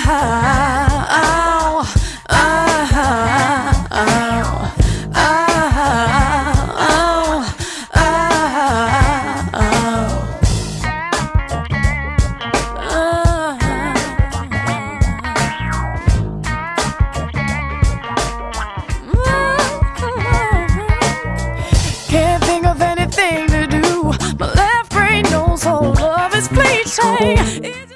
Can't think of anything to do. My left brain knows all love is fleeting.